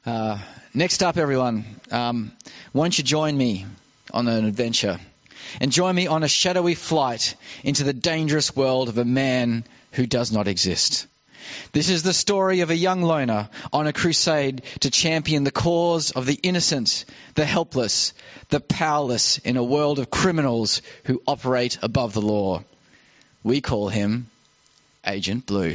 Next up, everyone, why don't you join me on an adventure and join me on a shadowy flight into the dangerous world of a man who does not exist. This is the story of a young loner on a crusade to champion the cause of the innocent, the helpless, the powerless in a world of criminals who operate above the law. We call him Agent Blue.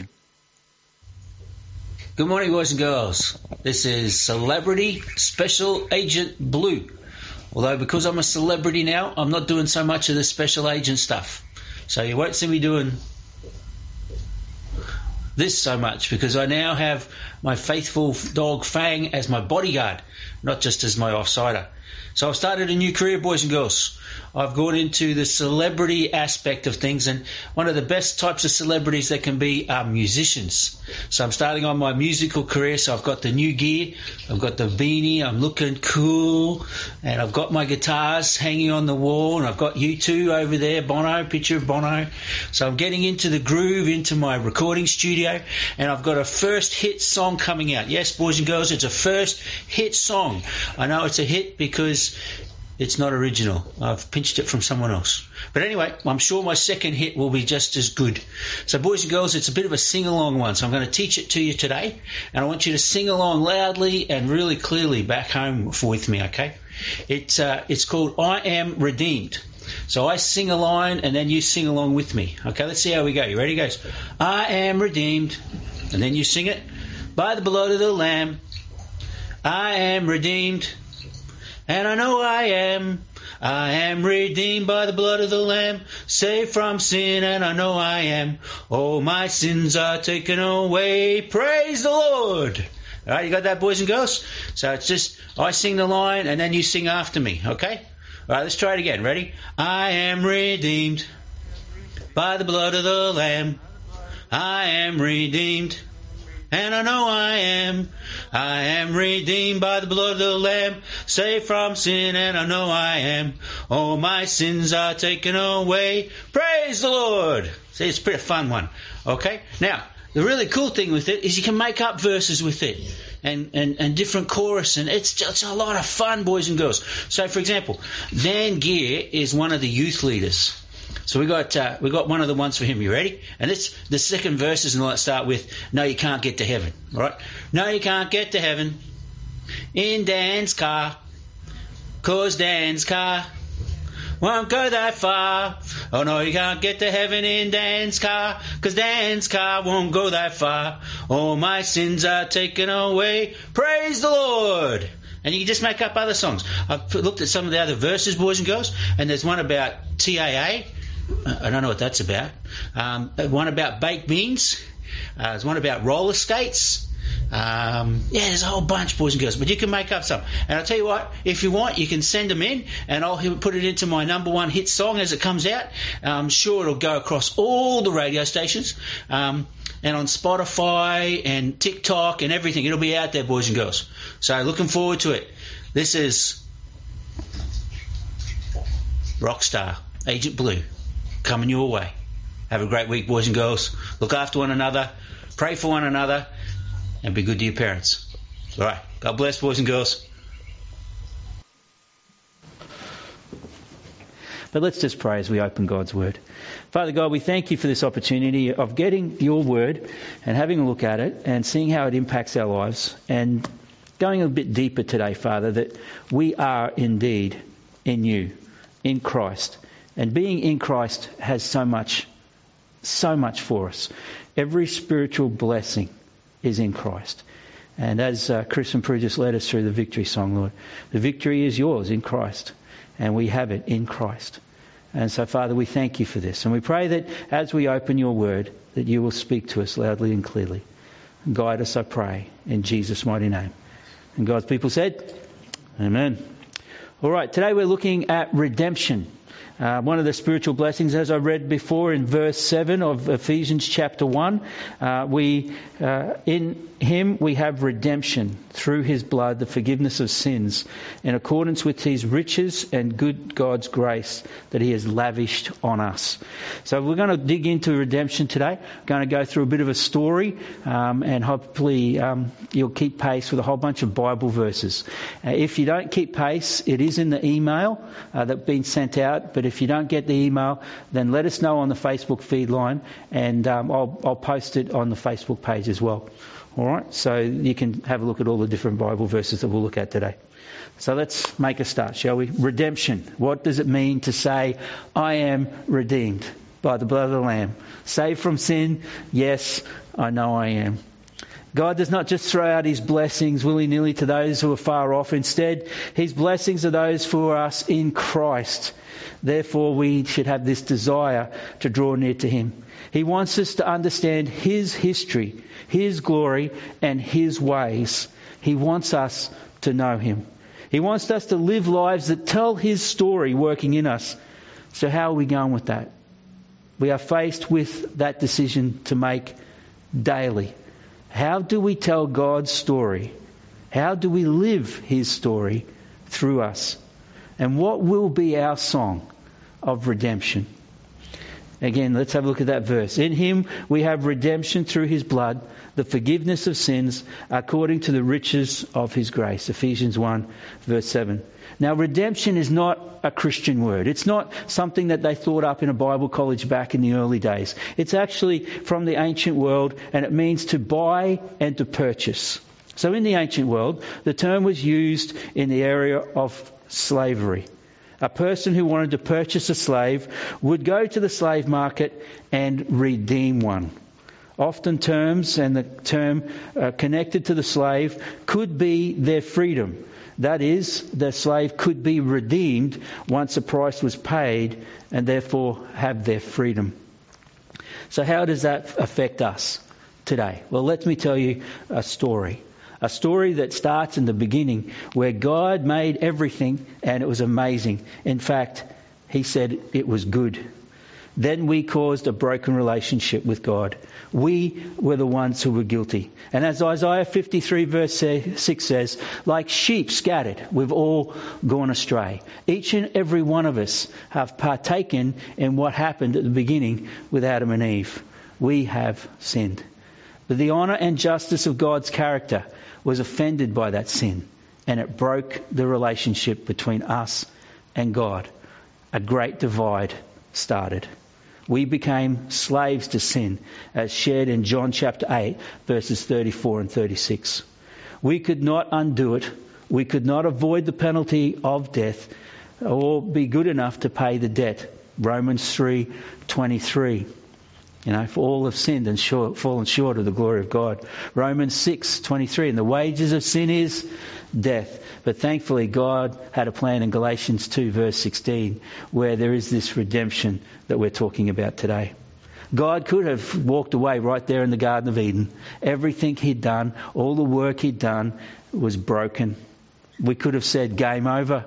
Good morning, boys and girls. This is Celebrity Special Agent Blue. Although because I'm a celebrity now, I'm not doing so much of the special agent stuff. So you won't see me doing this so much because I now have my faithful dog Fang as my bodyguard, not just as my offsider. So I've started a new career, boys and girls. I've gone into the celebrity aspect of things, and one of the best types of celebrities that can be are musicians. So I'm starting on my musical career, so I've got the new gear, I've got the beanie, I'm looking cool, and I've got my guitars hanging on the wall, and I've got U2 over there, Bono, picture of Bono. So I'm getting into the groove, into my recording studio, and I've got a first hit song coming out. Yes, boys and girls, it's a first hit song. I know it's a hit because it's not original. I've pinched it from someone else. But anyway, I'm sure my second hit will be just as good. So boys and girls, it's a bit of a sing-along one. So I'm going to teach it to you today. And I want you to sing along loudly and really clearly back home with me, okay? It's called I Am Redeemed. So I sing a line and then you sing along with me. Okay, let's see how we go. You ready? It goes, I am redeemed. And then you sing it. By the blood of the Lamb, I am redeemed. And I know I am redeemed by the blood of the Lamb, saved from sin, and I know I am. Oh, my sins are taken away, praise the Lord. All right, you got that, boys and girls? So it's just, I sing the line, and then you sing after me, okay? All right, let's try it again, ready? I am redeemed by the blood of the Lamb. I am redeemed, and I know I am. I am redeemed by the blood of the Lamb, saved from sin, and I know I am. All my sins are taken away. Praise the Lord. See, it's a pretty fun one. Okay? Now, the really cool thing with it is you can make up verses with it and different chorus, and it's a lot of fun, boys and girls. So, for example, Dan Gear is one of the youth leaders. So we got one of the ones for him. You ready? And the second verses and all that start with, no, you can't get to heaven. All right? No, you can't get to heaven in Dan's car, 'cause Dan's car won't go that far. Oh, no, you can't get to heaven in Dan's car, 'cause Dan's car won't go that far. All my sins are taken away. Praise the Lord. And you can just make up other songs. I've looked at some of the other verses, boys and girls, and there's one about TAA. I don't know what that's about. One about baked beans. There's one about roller skates. There's a whole bunch, boys and girls. But you can make up some. And I'll tell you what, if you want, you can send them in, and I'll put it into my number one hit song as it comes out. I'm sure it'll go across all the radio stations, and on Spotify and TikTok and everything. It'll be out there, boys and girls. So looking forward to it. This is Rockstar, Agent Blue, coming your way. Have a great week, boys and girls. Look after one another, pray for one another, and be good to your parents. All right. God bless, boys and girls. But let's just pray as we open God's Word. Father God, we thank you for this opportunity of getting your Word and having a look at it and seeing how it impacts our lives, and going a bit deeper today, Father, that we are indeed in you, in Christ. And being in Christ has so much for us. Every spiritual blessing is in Christ. And as Chris and Prue just led us through the victory song, Lord, the victory is yours in Christ, and we have it in Christ. And so, Father, we thank you for this. And we pray that as we open your word, that you will speak to us loudly and clearly. Guide us, I pray, in Jesus' mighty name. And God's people said, Amen. All right, today we're looking at redemption. One of the spiritual blessings, as I read before in verse 7 of Ephesians chapter 1, in Him we have redemption through His blood, the forgiveness of sins, in accordance with His riches and good God's grace that He has lavished on us. So we're going to dig into redemption today. We're going to go through a bit of a story, and hopefully you'll keep pace with a whole bunch of Bible verses. If you don't keep pace, it is in the email that's been sent out, but if you don't get the email, then let us know on the Facebook feed line, and I'll post it on the Facebook page as well. All right, so you can have a look at all the different Bible verses that we'll look at today. So let's make a start, shall we? Redemption. What does it mean to say, I am redeemed by the blood of the Lamb? Saved from sin? Yes, I know I am. God does not just throw out His blessings willy-nilly to those who are far off. Instead, His blessings are those for us in Christ. Therefore, we should have this desire to draw near to Him. He wants us to understand His history, His glory, and His ways. He wants us to know Him. He wants us to live lives that tell His story working in us. So how are we going with that? We are faced with that decision to make daily. How do we tell God's story? How do we live His story through us? And what will be our song of redemption? Again, let's have a look at that verse. In Him we have redemption through His blood, the forgiveness of sins, according to the riches of His grace. Ephesians 1, verse 7. Now, redemption is not a Christian word. It's not something that they thought up in a Bible college back in the early days. It's actually from the ancient world, and it means to buy and to purchase. So in the ancient world, the term was used in the area of slavery. A person who wanted to purchase a slave would go to the slave market and redeem one. Often terms, and the term connected to the slave, could be their freedom. That is, the slave could be redeemed once a price was paid and therefore have their freedom. So how does that affect us today? Well, let me tell you a story. A story that starts in the beginning where God made everything and it was amazing. In fact, He said it was good. Then we caused a broken relationship with God. We were the ones who were guilty. And as Isaiah 53 verse 6 says, like sheep scattered, we've all gone astray. Each and every one of us have partaken in what happened at the beginning with Adam and Eve. We have sinned. But the honour and justice of God's character was offended by that sin, and it broke the relationship between us and God. A great divide started. We became slaves to sin, as shared in John chapter 8, verses 34 and 36. We could not undo it. We could not avoid the penalty of death or be good enough to pay the debt. Romans 3:23. For all have sinned and fallen short of the glory of God. Romans 6:23. And the wages of sin is death. But thankfully God had a plan in Galatians 2 verse 16 where there is this redemption that we're talking about today. God could have walked away right there in the Garden of Eden. Everything He'd done, all the work He'd done was broken. We could have said game over.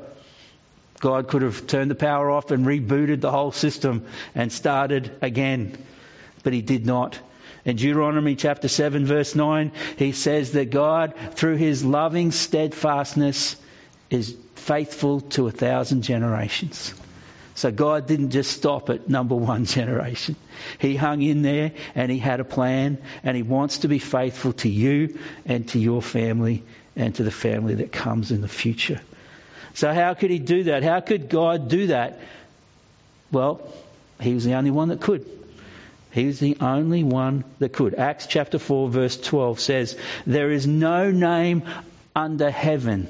God could have turned the power off and rebooted the whole system and started again. But He did not. In Deuteronomy chapter 7 verse 9, He says that God, through His loving steadfastness, is faithful to 1,000 generations. So God didn't just stop at number one generation. He hung in there and He had a plan, and He wants to be faithful to you and to your family and to the family that comes in the future. So how could He do that? How could God do that? Well, He was the only one that could. He was the only one that could. Acts chapter 4 verse 12 says, there is no name under heaven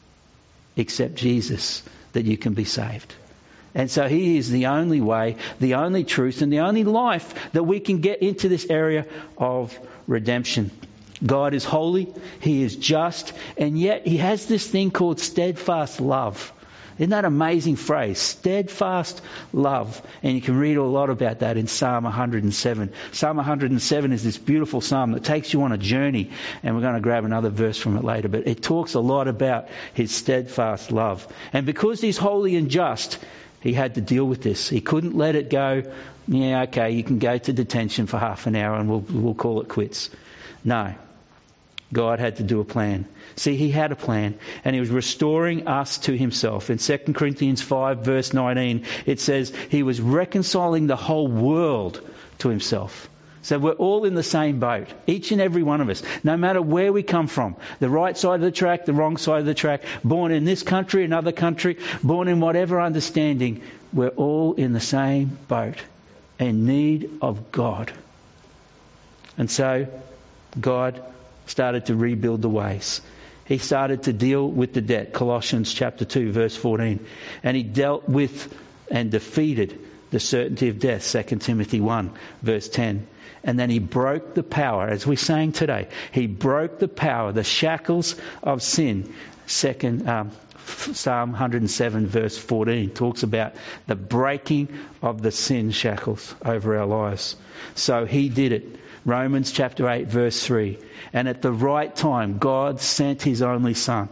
except Jesus that you can be saved. And so He is the only way, the only truth, and the only life that we can get into this area of redemption. God is holy, He is just, and yet He has this thing called steadfast love. Isn't that an amazing phrase? Steadfast love. And you can read a lot about that in Psalm 107. Psalm 107 is this beautiful psalm that takes you on a journey. And we're going to grab another verse from it later. But it talks a lot about His steadfast love. And because He's holy and just, He had to deal with this. He couldn't let it go, yeah, okay, you can go to detention for half an hour and we'll call it quits. No. God had to do a plan. See, he had a plan, and he was restoring us to himself. In 2 Corinthians 5 verse 19, it says he was reconciling the whole world to himself. So we're all in the same boat, each and every one of us, no matter where we come from, the right side of the track, the wrong side of the track, born in this country, another country, born in whatever understanding, we're all in the same boat, in need of God. And so God started to rebuild the ways. He started to deal with the debt, Colossians chapter 2 verse 14. And he dealt with and defeated the certainty of death, 2 Timothy 1 verse 10. And then he broke the power, as we sang today, he broke the power, the shackles of sin. Psalm 107 verse 14 talks about the breaking of the sin shackles over our lives. So he did it. Romans chapter 8 verse 3. And at the right time, God sent his only Son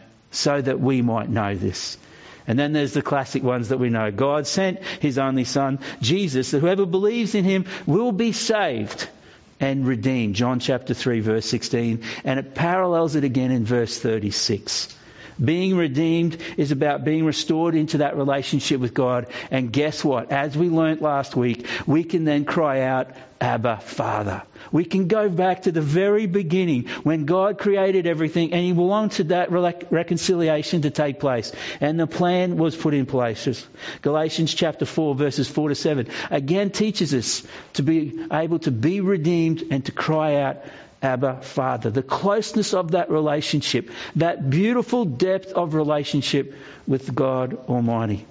so that we might know this. And then there's the classic ones that we know. God sent his only Son, Jesus, that whoever believes in him will be saved and redeemed. John chapter 3 verse 16. And it parallels it again in verse 36. Being redeemed is about being restored into that relationship with God. And guess what? As we learnt last week, we can then cry out, Abba, Father. We can go back to the very beginning when God created everything and he wanted that reconciliation to take place. And the plan was put in place. Galatians chapter 4 verses 4 to 7 again teaches us to be able to be redeemed and to cry out, Abba, Father. The closeness of that relationship, that beautiful depth of relationship with God Almighty.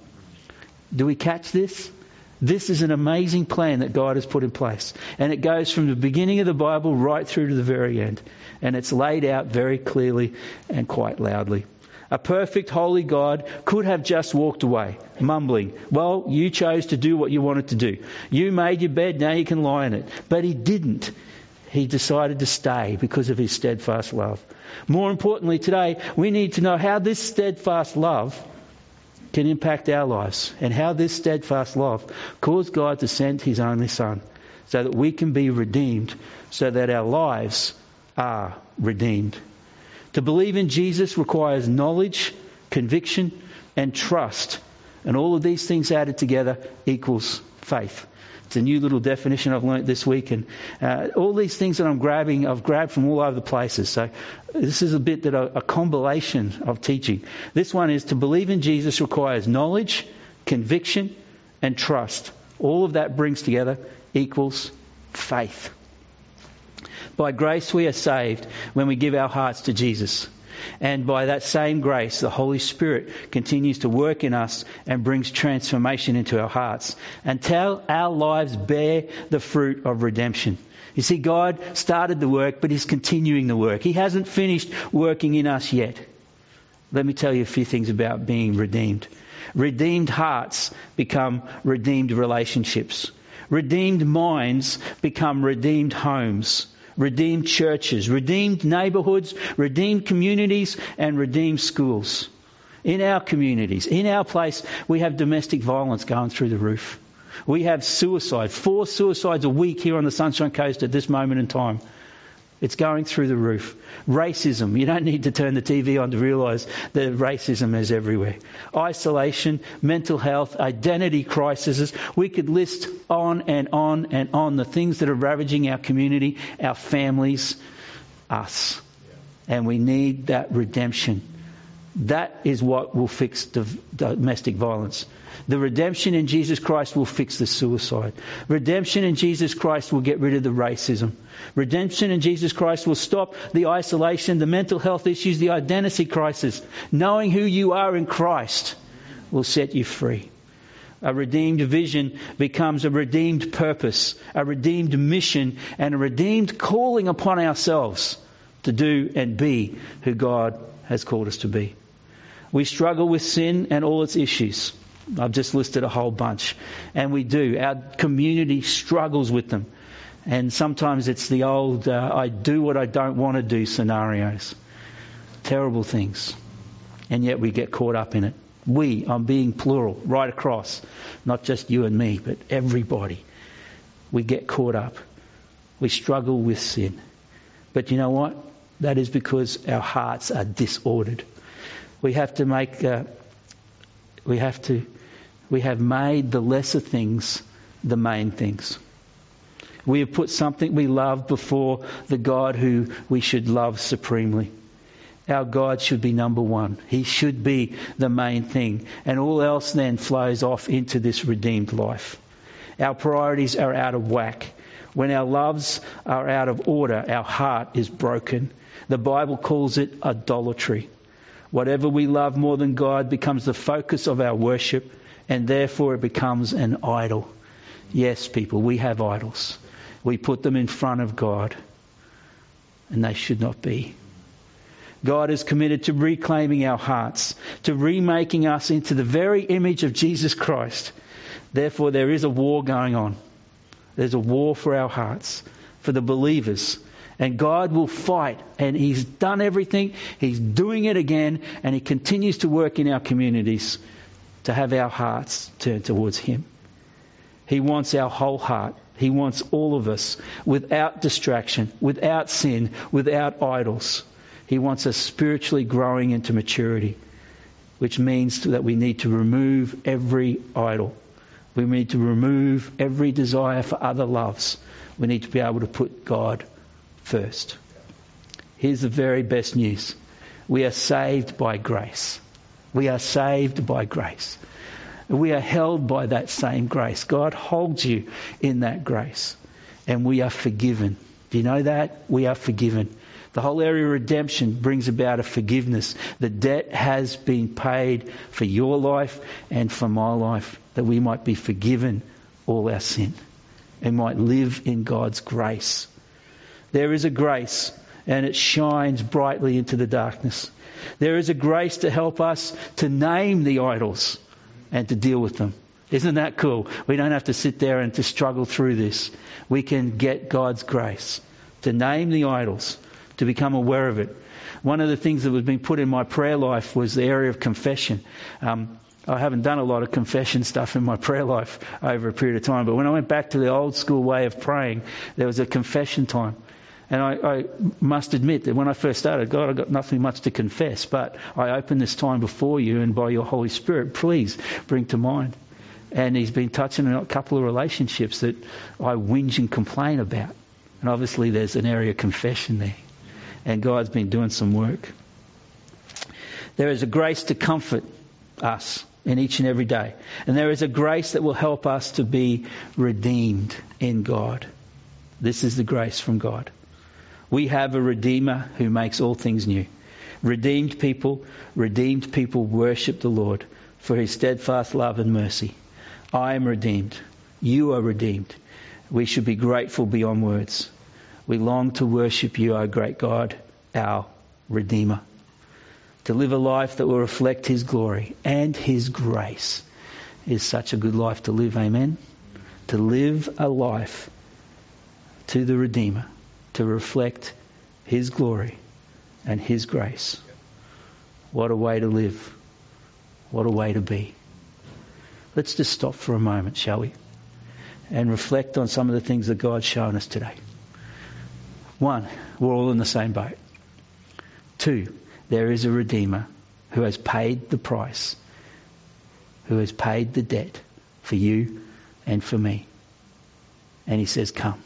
Do we catch this? This is an amazing plan that God has put in place. And it goes from the beginning of the Bible right through to the very end. And it's laid out very clearly and quite loudly. A perfect, holy God could have just walked away, mumbling, well, you chose to do what you wanted to do. You made your bed, now you can lie in it. But he didn't. He decided to stay because of his steadfast love. More importantly today, we need to know how this steadfast love can impact our lives and how this steadfast love caused God to send his only Son so that we can be redeemed, so that our lives are redeemed. To believe in Jesus requires knowledge, conviction and trust. And all of these things added together equals faith. It's a new little definition I've learnt this week. And all these things that I've grabbed from all over the places. So this is a bit that a compilation of teaching. This one is to believe in Jesus requires knowledge, conviction and trust. All of that brings together equals faith. By grace we are saved when we give our hearts to Jesus. And by that same grace, the Holy Spirit continues to work in us and brings transformation into our hearts until our lives bear the fruit of redemption. You see, God started the work, but he's continuing the work. He hasn't finished working in us yet. Let me tell you a few things about being redeemed. Redeemed hearts become redeemed relationships. Redeemed minds become redeemed homes. Redeemed churches, redeemed neighbourhoods, redeemed communities and redeemed schools. In our communities, in our place, we have domestic violence going through the roof. We have suicide, 4 suicides a week here on the Sunshine Coast at this moment in time. It's going through the roof. Racism. You don't need to turn the TV on to realise that racism is everywhere. Isolation, mental health, identity crises. We could list on and on and on the things that are ravaging our community, our families, us. And we need that redemption. That is what will fix domestic violence. The redemption in Jesus Christ will fix the suicide. Redemption in Jesus Christ will get rid of the racism. Redemption in Jesus Christ will stop the isolation, the mental health issues, the identity crisis. Knowing who you are in Christ will set you free. A redeemed vision becomes a redeemed purpose, a redeemed mission, and a redeemed calling upon ourselves to do and be who God has called us to be. We struggle with sin and all its issues. I've just listed a whole bunch. And we do. Our community struggles with them. And sometimes it's the old, I do what I don't want to do scenarios. Terrible things. And yet we get caught up in it. We, I'm being plural, right across. Not just you and me, but everybody. We get caught up. We struggle with sin. But you know what? That is because our hearts are disordered. We have made the lesser things the main things. We have put something we love before the God who we should love supremely. Our God should be number one. He should be the main thing. And all else then flows off into this redeemed life. Our priorities are out of whack. When our loves are out of order, our heart is broken. The Bible calls it idolatry. Whatever we love more than God becomes the focus of our worship, and therefore it becomes an idol. Yes, people, we have idols. We put them in front of God, and they should not be. God is committed to reclaiming our hearts, to remaking us into the very image of Jesus Christ. Therefore, there is a war going on. There's a war for our hearts, for the believers. And God will fight. And He's done everything. He's doing it again. And He continues to work in our communities to have our hearts turned towards Him. He wants our whole heart. He wants all of us without distraction, without sin, without idols. He wants us spiritually growing into maturity, which means that we need to remove every idol. We need to remove every desire for other loves. We need to be able to put God first. Here's the very best news. We are saved by grace. We are saved by grace. We are held by that same grace. God holds you in that grace. And we are forgiven. Do you know that? We are forgiven. The whole area of redemption brings about a forgiveness. The debt has been paid for your life and for my life, that we might be forgiven all our sin and might live in God's grace. There is a grace, and it shines brightly into the darkness. There is a grace to help us to name the idols and to deal with them. Isn't that cool? We don't have to sit there and to struggle through this. We can get God's grace to name the idols, to become aware of it. One of the things that was being put in my prayer life was the area of confession. I haven't done a lot of confession stuff in my prayer life over a period of time, but when I went back to the old school way of praying, there was a confession time. And I must admit that when I first started, God, I've got nothing much to confess, but I open this time before you, and by your Holy Spirit, please bring to mind. And He's been touching on a couple of relationships that I whinge and complain about. And obviously there's an area of confession there. And God's been doing some work. There is a grace to comfort us in each and every day. And there is a grace that will help us to be redeemed in God. This is the grace from God. We have a Redeemer who makes all things new. Redeemed people worship the Lord for His steadfast love and mercy. I am redeemed. You are redeemed. We should be grateful beyond words. We long to worship You, our great God, our Redeemer. To live a life that will reflect His glory and His grace is such a good life to live, amen? To live a life to the Redeemer, to reflect His glory and His grace. What a way to live. What a way to be. Let's just stop for a moment, shall we? And reflect on some of the things that God's shown us today. 1, we're all in the same boat. 2, there is a Redeemer who has paid the price, who has paid the debt for you and for me. And He says, come.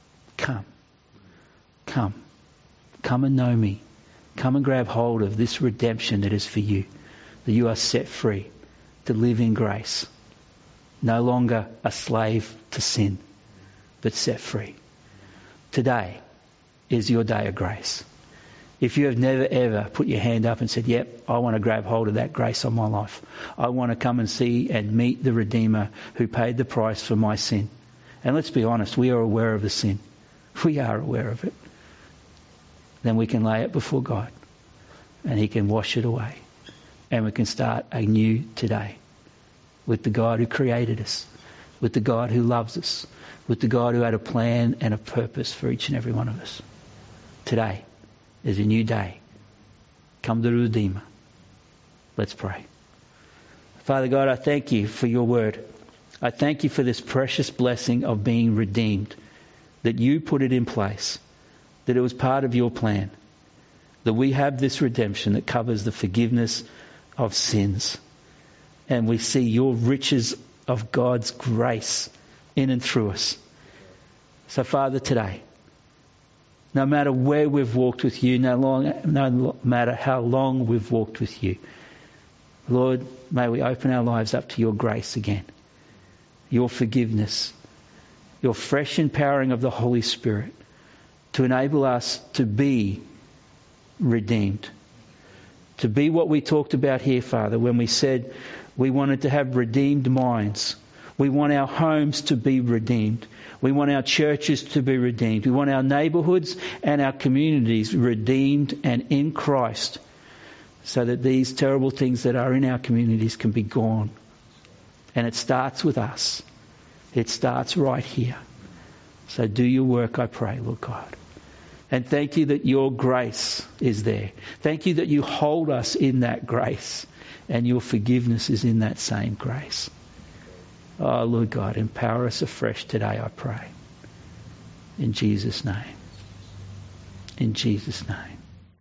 Come and know me. Come and grab hold of this redemption that is for you, that you are set free to live in grace. No longer a slave to sin, but set free. Today is your day of grace. If you have never ever put your hand up and said, yep, I want to grab hold of that grace on my life. I want to come and see and meet the Redeemer who paid the price for my sin. And let's be honest, we are aware of the sin. We are aware of it. Then we can lay it before God and He can wash it away. And we can start anew today with the God who created us, with the God who loves us, with the God who had a plan and a purpose for each and every one of us. Today is a new day. Come to the Redeemer. Let's pray. Father God, I thank you for your word. I thank you for this precious blessing of being redeemed, that you put it in place, that it was part of your plan, that we have this redemption that covers the forgiveness of sins. And we see your riches of God's grace in and through us. So Father, today, no matter where we've walked with you, no matter how long we've walked with you, Lord, may we open our lives up to your grace again, your forgiveness, your fresh empowering of the Holy Spirit to enable us to be redeemed, to be what we talked about here, Father, when we said we wanted to have redeemed minds. We want our homes to be redeemed. We want our churches to be redeemed. We want our neighbourhoods and our communities redeemed and in Christ, so that these terrible things that are in our communities can be gone. And it starts with us. It starts right here. So do your work, I pray, Lord God. And thank you that your grace is there. Thank you that you hold us in that grace, and your forgiveness is in that same grace. Oh, Lord God, empower us afresh today, I pray. In Jesus' name. In Jesus' name.